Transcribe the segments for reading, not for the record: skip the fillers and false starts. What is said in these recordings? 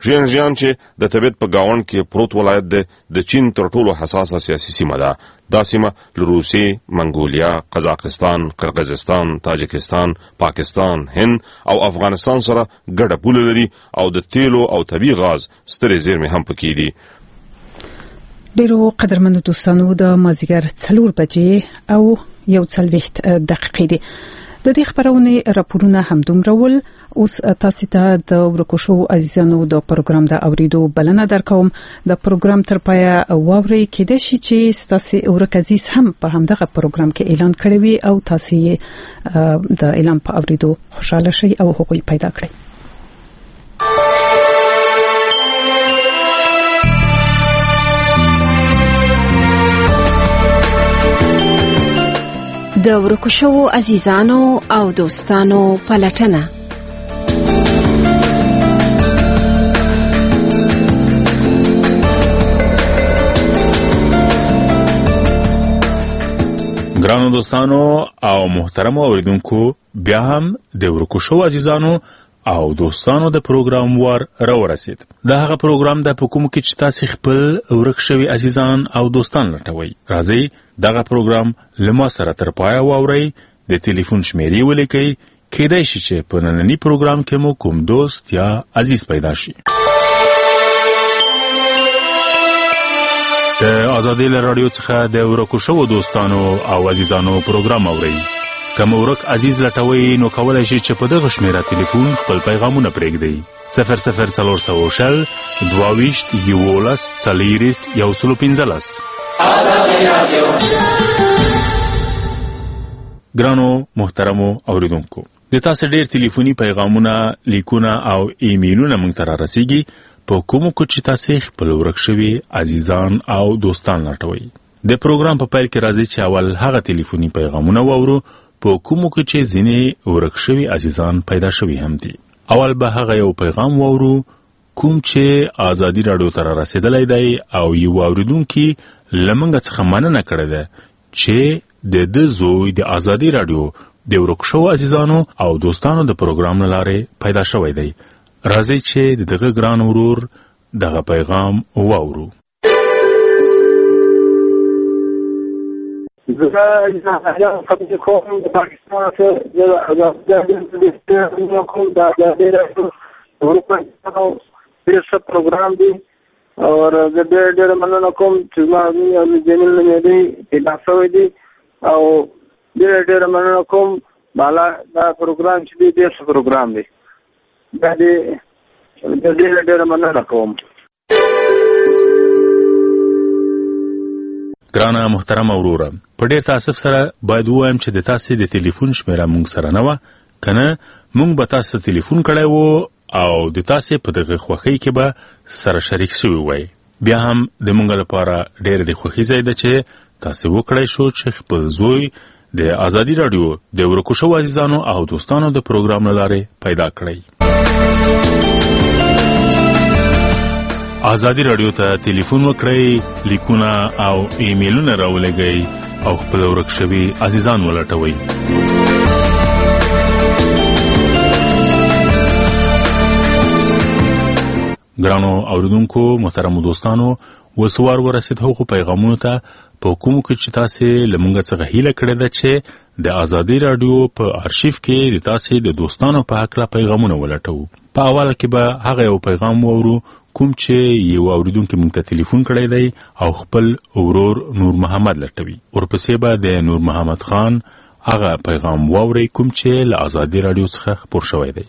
ژینجیان چې د تبت په گاوند کې پروت ولایت دی د چین تر ټولو حساسه سیاسي سیمه ده. دا سیمه له روسیې، منګولیا، قزاقستان، قرغیزستان، تاجکستان، پاکستان، هند او افغانستان سره ګډه پوله لري او د تیلو او طبي غاز سترې زیرمې هم پکې دي. ډیرو قدرمنو دوستانو د مازیګر 4 بجې او 1 دقیقې دي. د دې خبرونه راپورونه هم دومره ول. اوس تاسو ته د ورکو شو عزیزانو د پروګرام د اوریدو بلنه درکوم. د پروګرام تر پایه واوري کېدای شي چې تاسو ورک عزیز هم په همدغه پروګرام کې اعلان کړی وي او تاسو د اعلان په اوریدو خوشاله شئ او حقوق پیدا کړئ. د ورکو شو عزیزانو او دوستانو پلټنه. ګرانو دوستانو او محترم اوریدونکو، بیا هم د ورکو شو عزیزانو او دوستانو د پروګرام وار راورسید. دا هغه پروګرام د حکومت کې چې تاسو خپل ورک شوی عزیزان او دوستان لټوي. راځي دغه پروګرام لمو سره تر پایه واورئ. د ټلیفون شمیرې ولیکئ. کېدای شي چې په نننی پروګرام کې مو کوم دوست یا عزیز پیدا شي. د آزادۍ رادیو څخه د ورکو شو دوستانو او عزیزانو پروګرام اورئ. کوم ورک عزیز لټوي نو کولای شي چې په دغه شمیره ټلیفون خپل پیغامونه پرېږدئ. 0040 22 11 40 115. آزادۍ رادیو. ګرانو محترمو اوریدونکو، د تاسو ډیر ټلیفوني پیغامونه، لیکونه او ایمیلونه موږ ته رارسیږي په کومو کې چې تاسو خپل ورک شوي عزیزان او دوستان لټوي. د پروګرام په پیل کې راځي چې اول هغه ټلیفوني پیغامونه واورو په کومو کې چې ځینې ورک شوي عزیزان پیدا شوي هم دي. اول به هغه یو پیغام واورو کوم چې آزادي رادیو ته رسیدلی دی او یو اوریدونکي لمنګ څخه مننه کړې ده چې د زوی د آزادي رادیو د ورک شوو عزیزانو او دوستانو د پروګرام نه لارې پیدا شوی دی. راځي چې دغه ګران ورور دغه پیغام واورو. زه یا خپل کوم د پاکستان څخه د کوم د ورکو څه پروګرام دی او د ډېر مننه کوم چې ما د جمیل نه دی پیدا شوی دی او ډېر مننه کوم بالا دا پروګرام چې دی ډېر پروګرام دی. دا دې ډېر مننه کوم. ګرانه محترمه وروره، په ډېر تاسف سره باید ووایم چې د تاسو د ټلیفون شمیره مونږ سره نه وه، کنه مونږ به تاسو ټلیفون کړی وو او د تاسو په دغه خوښۍ کې به سره شریک شوي وای. بیا هم د مونږ لپاره ډېر د خوښۍ ځای ده چې تاسو وکړی شو چې خپل زوی د آزادي رادیو د ورکو شوو عزیزانو او دوستانو د پروګرام له لارې پیدا کړئ. آزادي رادیو ته ټلیفون وکړئ، لیکونه او ایمیلونه راولېږئ او خپل ورک شوي عزیزان ولټوئ. ګرانو اوریدونکو، محترمو دوستانو، وسوار ورسید هغو پیغامونو ته په کومو کې چې تاسو لمونږ څخه هیله کړې ده چې د آزادي رادیو په ارشیف کې د تاسو د دوستانو په حق پیغامونه ولټوو. په اول کې به هغه یو پیغام وورو کوم چې یو اوریدونکو موږ ته ټلیفون کړی دی او خپل ورور نور محمد لټوي. ورپسې به د نور محمد خان هغه پیغام ووري کوم چې له آزادي رادیو څخه خبر شوی دی.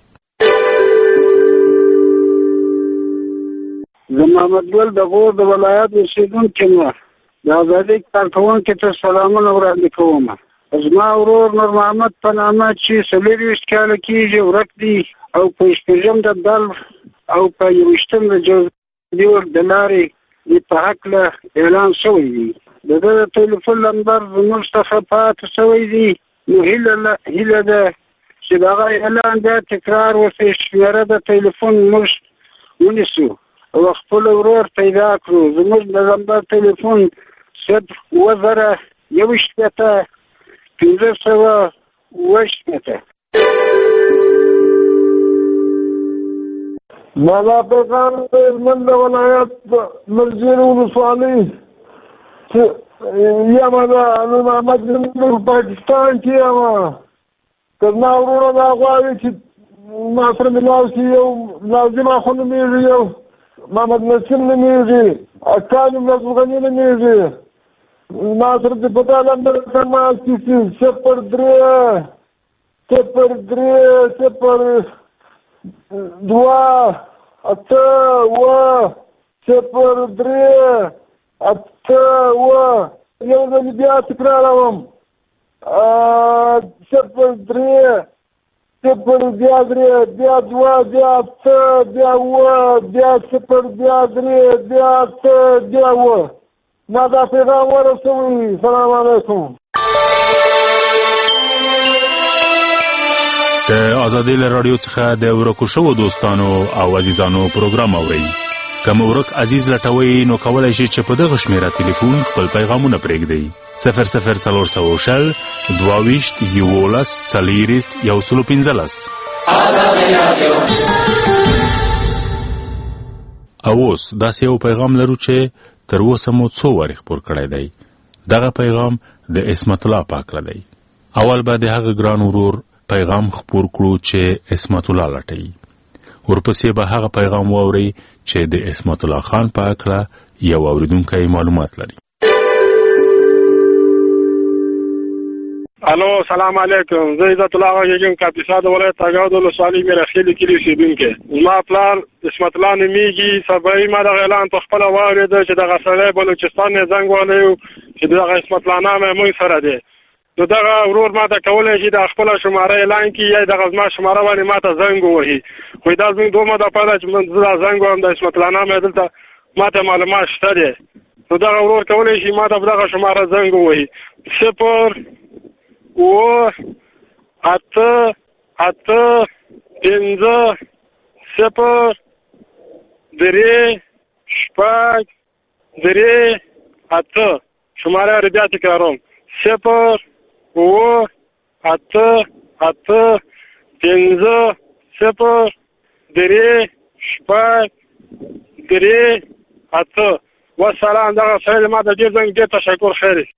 زه محمد ګل د غور د ولایت اوسیدونکی یم. د آزادۍ کارکوونکو ته سلامونه وړاندې کوم. زما ورور نور محمد په نامه چې 24 کاله کېږي ورک دی او په 16 د بلخ او په 21 د جوزجان د لارې په حق له اعلان شوی دی. د ده ټلیفون نمبر زموږ څخه پاتې شوی دی. نو هیله ده چې دغه اعلان بیا تکرار وشي، شمیره د ټلیفون موږ ونیسو او خپل ورور پیدا کړو. زموږ د نمبر ټلیفون 0 0 1508. ما دا پیغام د هلمند ولایت مرجیر ولسوالۍ یم د محمد په پاکستان کې یم. که زما وروڼه دا غواړي چې ما سره ملاو شي، یو ناظم اخو نومېږي، یو محمد نسیم نومېږي، اکا نوم عبدالغني نومېږي. ما سره د پتا نمبر تماس کیږي 03 اته یو ځل بیا تکراروم 03 بیا 2 بیا 8 بیا 0 بیا 3 بیا 8 بیا ما دا پیغام ورسوي. سلام علیکم. د آزادۍ له رادیو څخه د ورکو شوو دوستانو او عزیزانو پروګرام اورئ. که مو ورک عزیز لټوئ نو کولی شئ چې په دغه شمیره تلیفون خپل پیغامونه پرېږدئ. 00320 22 11 115. آزادۍ رادیو. او اوس داسې یو پیغام لرو چې تر اوسه مو څو وارې خپور کړی دی. دغه پیغام د عصمت الله پاکله دی. اول به د هغه ګران ورور پیغام خپور کړو چې عصمت الله لټوي. ورپسې به هغه پیغام واورئ چې د عصمت الله خان پاکله یو اوریدونکی معلومات لري. الو سلام علیکم. زه عزت الله غږیږم، کاپیسا د ولایت اګاو د ولسوالۍ میرخیل کلي اوسېدونکی. زما پلار عصمت الله نومېږي. سبا ما دغه اعلان په خپله واورېده چې دغه سړی بلوچستان یې زنګ وهلی چې دغه عصمت الله نامه موږ سره دی. نو دغه ورور ما ته کولی شي د خپله شماره اعلان کړي یا دغه زما شماره باندې ما ته زنګ ووهي. خو دا زموږ دومره دفعه ده چې زه دا زنګ وهم د عصمت الله نامه دلته ما ته معلومات شته دی. نو دغه ورور کولی شي ما ته په دغه شماره زنګ ووهي 0 و 8 8 5 0 3 6 3 8. شماره رو بیا تکراروم 0 و 8 8 5 0 3 6 3 8. والسلام. دغه سړی ما ته ډېر ډېر تشکر. خیرې.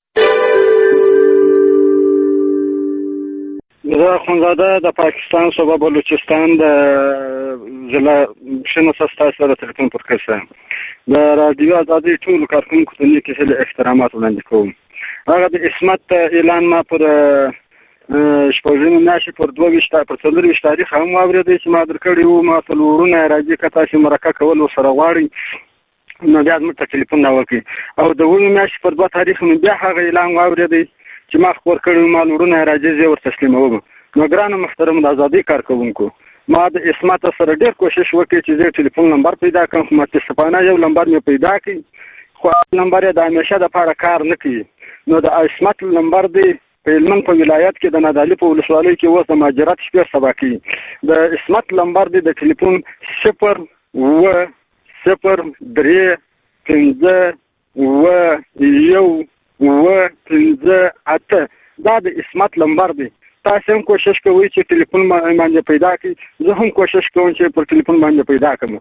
زه اخوندزاده د پاکستان صوبه بلوچستان د ضلع شنوسه ستاسو سره تلیفون پر کړی. د رادیو ازادۍ ټولو کارکوونکو ته نیک هیلې احترامات وړاندې کوم. هغه د عصمت اعلان ما پر شپږمې میاشتې پر 24 تاریخ هم واورېدی چې ما درکړی و. ما ته وروڼه راځي که تاسې مرکه کول ورسره غواړئ نو بیا زموږ ته تلیفون راوکړئ. او د 9 میاشتې پر 2 تاریخ مې بیا هغه اعلان واورېدی چې ما خپور کړی و. ما وروڼه راځي زه ور تسلیموم. نو ګرانو محترمو د ازادۍ کارکوونکو، ما د عصمت سره ډېر کوشش وکړ چې زه ټلیفون نمبر پیدا کړم، خو متاسفانه یو نمبر مې پیدا کړ خو نمبر یې د همیشه دپاره کار نه کوي. نو د عصمت نمبر دی په هلمند په ولایت کې د نادعلي په ولسوالۍ کې اوس د مهاجرت شپې سبا کوي. د عصمت نمبر دی د ټلیفون 0 و 0 3 5 و 1 و 5 8. دا د عصمت نمبر دی. تاسو هم کوشش کوئ چې ټلیفون باندې پیدا کړئ. زه هم کوشش کوم چې پر ټلیفون باندې پیدا کړم.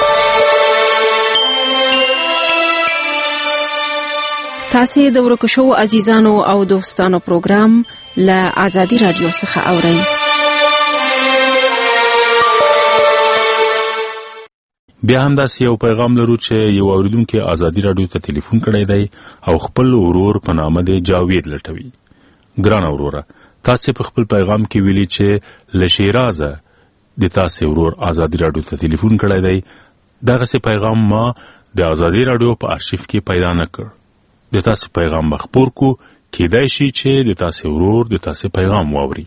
تاسو د ورکو شوو عزیزانو او دوستانو پروګرام له آزادۍ رادیو څخه اورئ. بیا هم داسې یو پیغام لرو چې یو اوریدونکي آزادۍ رادیو ته تلیفون کړی دی او خپل ورور په نامه دی جاوید لټوي. ګران وروره، تاسو په خپل پیغام کې ویلي چې له شیرازه د تاسو ورور آزادۍ رادیو ته تلیفون کړی دی. دغه پیغام ما د آزادۍ رادیو په آرشیف کې پیدا نه کړ. د تاسو پیغام مخپور کو، کېدای شي چې د تاسو ورور د تاسو پیغام واوري.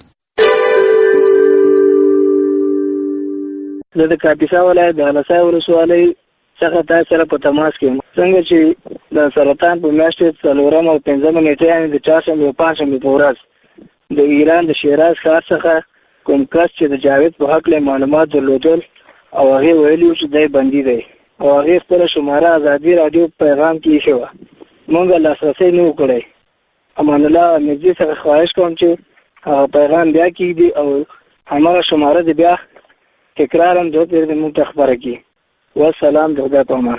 زه د کاپیسا ولایت د هلسای ولسوالۍ څخه تاسو سره په تماس کې یم. څنګه چې د سرطان په میاشتې 4 او 5 نیټې یعنې د 4 او 5 په ورځ د ایران د شیراز ښار څخه کوم کس چې د جاوید په هکله معلومات درلودل او هغې ویلي و چې دی بندي دی او هغې خپله شماره ازادي راډیو پیغام کې ایښې وه. مونږ لاسرسی نه و کړی. امان الله مزدي څخه خواهش کوم چې هغه پیغام بیا کېږدي او هماغه شماره دې بیا تکرارا دوه پیر د موږ ته خبره کړي. والسلام د خدای په امان.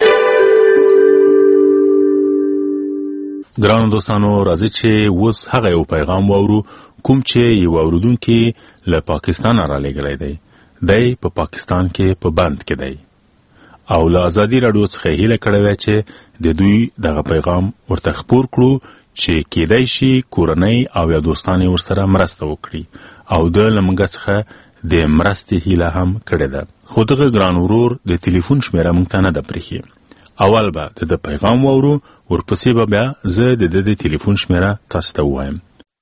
ګرانو دوستانو راځي چې اوس هغه یو پیغام واورو کوم چې یو اوریدونکي له پاکستان را لېږلی دی په پاکستان کې په بند کې دی او له ازادي راډیو څخه هیله کړې وه چې د دوی دغه پیغام ورته خپور کړو چې کېدای شي کورنۍ او یا دوستان یې ورسره مرسته وکړي او د له موږ څخه د مرستې هیله هم کړې ده. خو دغه ګران ورور د تلیفون شمیره موږ ته نه ده پرېښې. اول به د پیغام واورو، ورپسې به بیا زه د تلیفون شمیره تاسو ته ووایم.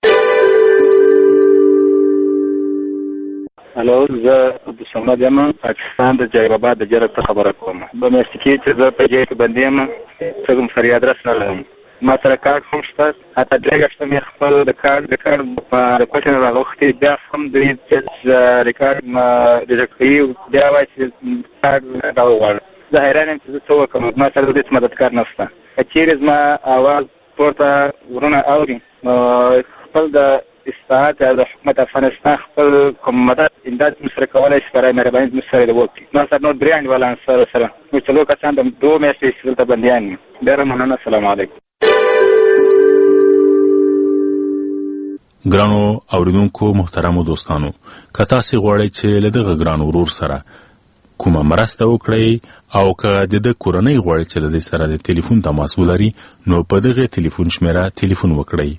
هلو، زه عبدالصمد یم، پاکستان د جلال آباد د جرګ څخه خبره کوم. په میاشت کې چې زه په جې کې بندي یم څه کوم سري ادرس نه لرم. ما سره کارت هم شته، حتی درې ګشته مې خپل د کارت په کوټې نه راغوښتې، بیا هم د ریکارډ ډیټیکټ کوي، بیا وایي چې کارت راوغواړه. زه حیران یم چې زه څه وکړم، ما سره د دې مددګار نشته. که چیرې زما اواز پورته ورونه اوري نو خپل د استعاده د حکومت افغانستان خپل کوم مدد امداد مسره کولای شي، برای مهرباني مسره د وکړي. ما سره نور درې انډیوالان سره نو څلور کسان د 2 میاشتې دلته بندیان دي. ډېره مننه. السلام علیکم. ګرانو اوریدونکو محترمو دوستانو، که تاسې غواړئ چې له دغه ګران ورور سره کومه مرسته وکړئ او که د ده کورنۍ غواړئ چې له دې سره د تلیفون تماس ولري نو په دغه تلیفون شمیره تلیفون وکړئ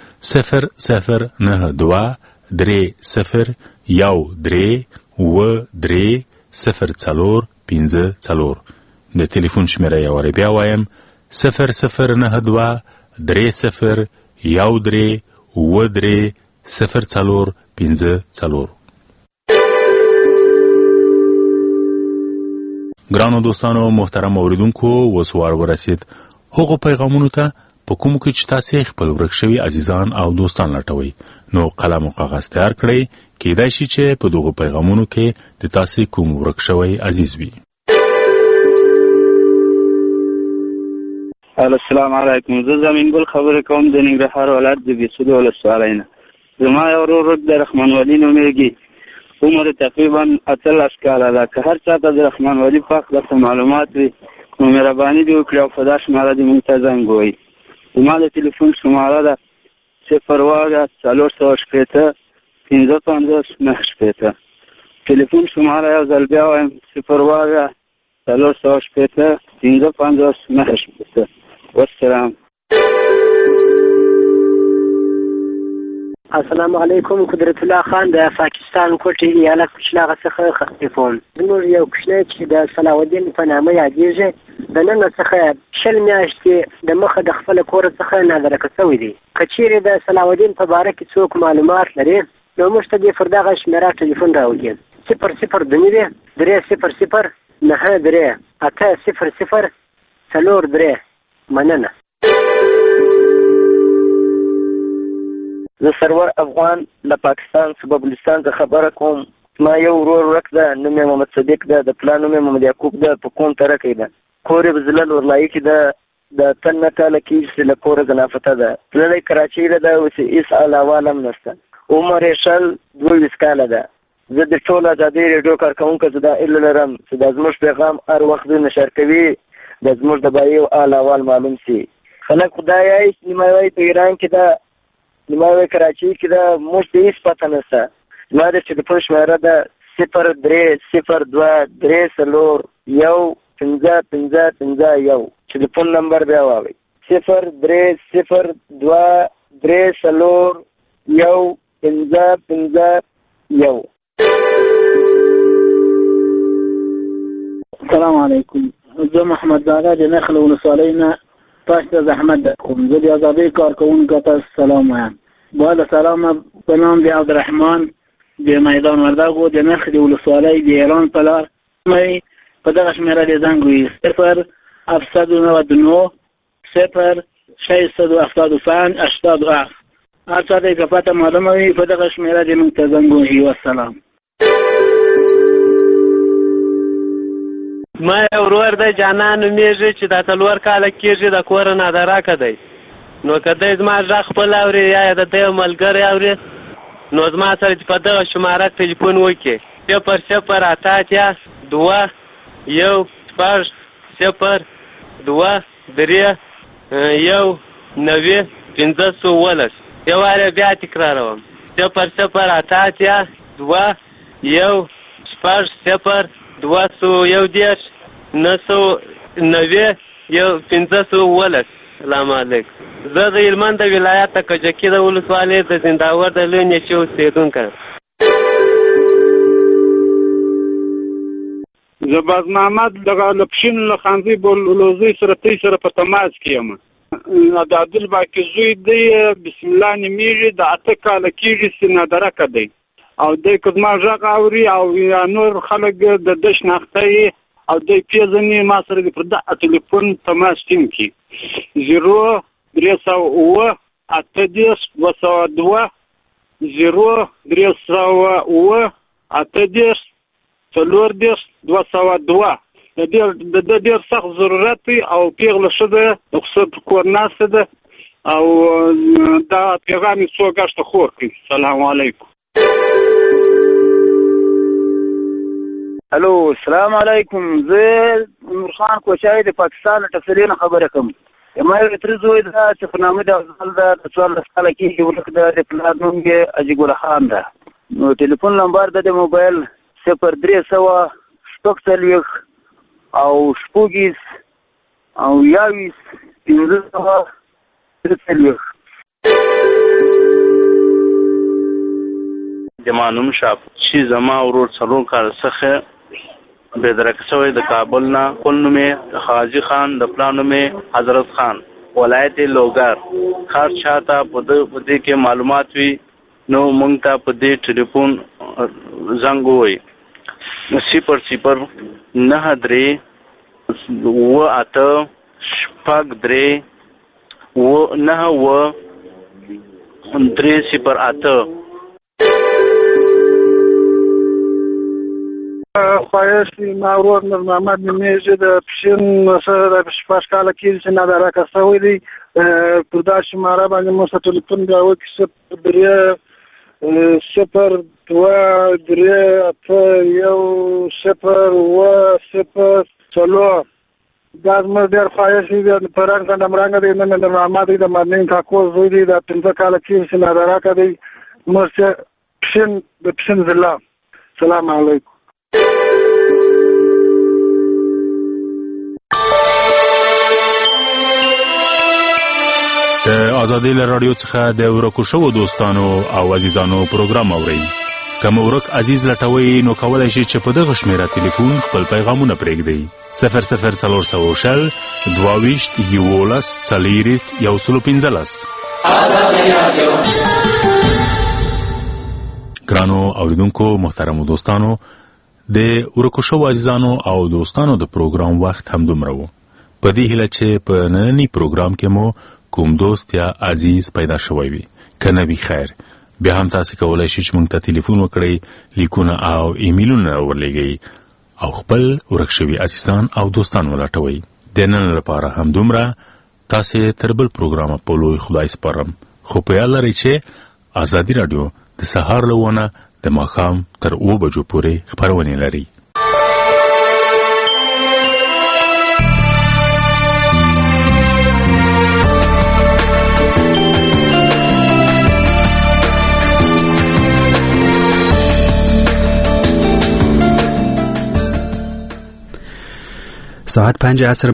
00923 003 د تلیفون شمیره یو وارې بیا وایم 00923 003 ګرانو دوستانو محترم اوریدونکو، اوس وار ورسید هغو پیغامونو ته په کومو کې چې تاسې خپل ورک شوي عزیزان او دوستان لټوئ. نو قلم او کاغذ تیار کړئ، کېدای شي چې په دغو پیغامونو کې د تاسې کوم ورک شوی عزیز وي. السلام علیکم. زه زمین ګل خبرې کوم د ننګرهار ولایت د بیسودو ولسوالۍ نه. زما یو ورور د رحمان ولي نومېږي، عمر تقریبا 18 کاله ده. که هر چا ته د رحمان ولي پاک درته معلومات وي نو مهرباني دې وکړي او په دا شماره دې موږ ته زنګ ووهئ. زما د تلیفون شماره ده 0/450 تلیفون شماره یو ځل بیا وایم 0/450 والسلام. السلام علیکم. قدرت الله خان د پاکستان کوټې ایالت کشلاغه څخه خطیفون. زموږ یو کوچنی چې د صلاح الدین په نامه یادېږي د نن څخه 20 میاشتې د مخه د خپل کور څخه نظر کړی دی. که چیرې د صلاح الدین په باره کې څوک معلومات لري نو موږ ته دې پر دغه شمیره ټلیفون راوړي 002-93800 مننه. زه سرور افغان له پاکستان صوبه بلوچستان څخه خبره کوم. ما یو ورور ورک ده، نوم یې محمد صدیق ده، د پلار نوم یې محمد یعقوب ده، په قوم ترکی ده. کور یې بزلل ورلایي کې ده، د 13 کاله کېږي چې له کوره زنافته ده. تللی کراچۍ له ده، اوس هېڅ حال احوال هم نشته. عمر یې 22 کاله ده. زه د ټول ازادۍ ریډیو کارکوونکی زه دا هیله لرم چې دا زموږ پیغام هر وخت دوی نشر کوي، د زموږ د بایو حال احوال معلوم شي. خلک خدای یې نیمه وایي په ایران کې ده، نیمه وایي کراچۍ کې ده، موږ ته هېڅ پته نشته. زما د ټلیفون شمېره ده 030241551 ټلیفون نمبر بیا واورئ 030241551. السلام علیکم. زه محمد زاده د نخل ولسوالۍ نه تاسو ته زحمت کوم. زه د ازادۍ کارکوونکو ته سلام وایم. با د سلام په نام د عبدالرحمن د میدان وردګو د نخل ولسوالۍ د ایران په لار مې په دغه شمېره د زنګ وي 07990 0675 هر چا ته که پته معلومه وي په دغه شمېره د موږ ته زنګ وهي. والسلام. ما یو ورور دی جانان نومېږي چې دا 4 کاله کېږي د کوره نادراکه دی. نو که دی زما غږ خپل اوري یا د ده ملګری اوري نو زما سره چې په دغه شماره تلیفون وکړي 2 1 6 0 2 3 1 9 15 یواره بیا تکراروم 0 0 2 1 6 0 211 990 15 سلام علیکم. زه د هلمند د ولایت کجکي د ولسوالۍ د زنداور د لوی نیچې اوسېدونکی یم. زه باز محمد دغه له پښین له خانزي بولوزي سره تی سره په تماس کې یم. د عبدل باقي زوی دی، بسم الله نومیږي، د 8 کاله کېږي، سینادرکه دی او دی که زما غږ اوري او یا نور خلک د ده شناخته یې او دی پیژني، ما سره د پر دغه ټلیفون تماس ټینګ کړي 0 308 80 202 0 308 80 40 202. د ډېر سخت ضرورت دی او پیغله ښځه د خصوص په کور ناسته ده او دا پیغام یې څو ګشته خور کړي. سلام علیکم. الو السلام علیکم. زه نور خان کوچای د پاکستان تفصیلي خبره کوم. ما یو تر زوی دا چې په نامه د افضل دا 14 کال کې ورکه د پلان نوم یې اجګل خان ده. نو ټلیفون نمبر د موبایل 0300 شپږ او شپږیس او یاویس 15 جمانوم شاپ چې زما ورور څلور کال څخه به درک شوی د کابل نه کولنمه حاجی خان د پلانمه حضرت خان ولایت لوګر خار چاته په دې کې معلومات وی نو مونږ ته په دې ټلیفون زنګ وای 0 9 3 و 8 شپږ 3 و 9 و 3 0 8 خواهشی ما ورور نور محمد نمیږي د پښین سره د شپږ کاله کې چې نادرکه شوی دی پر دا شماره باندې مو سره ټلیفون دا وکړي 0 2 3 0 0 دا زموږ ډېر خواهشي دی په رنګ څنډمرنګه دی نن نور محمد دی د مرنین کاکو زوی دی د 15 کاله کې چې نادرکه دی موږ پښین د پښین ضلع. سلام علیکم. د آزادۍ له رادیو څخه د ورکو شوو دوستانو او عزیزانو پروګرام اورئ. که مو ورک عزیز لټوئ نو کولی شئ چې په دغه شمیره تلیفون خپل پیغامونه پرېږدئ 00360 22 11 40 115. آزادۍ رادیو. ګرانو اوریدونکو محترمو دوستانو، د ورکو شوو عزیزانو او دوستانو د پروګرام وخت همدومره و. په دې هیله چې په ننني پروګرام کې مو کوم دوست یا عزیز پیدا شوی وي. که نه وي خیر، بیا هم تاسو کولی شئ چې موږ ته تلیفون وکړئ، لیکونه او ایمیلونه ورلېږئ او خپل ورک شوي عزیزان او دوستان ولټوئ. د نن لپاره همدومره. تاسې تر بل پروګرامه په لوی خدای سپارم، خو په یاد لرئ چې ازادي راډیو د سهار له 9 د ماښام تر 7 بجو پورې خپرونې لري. ساعت 5 عصر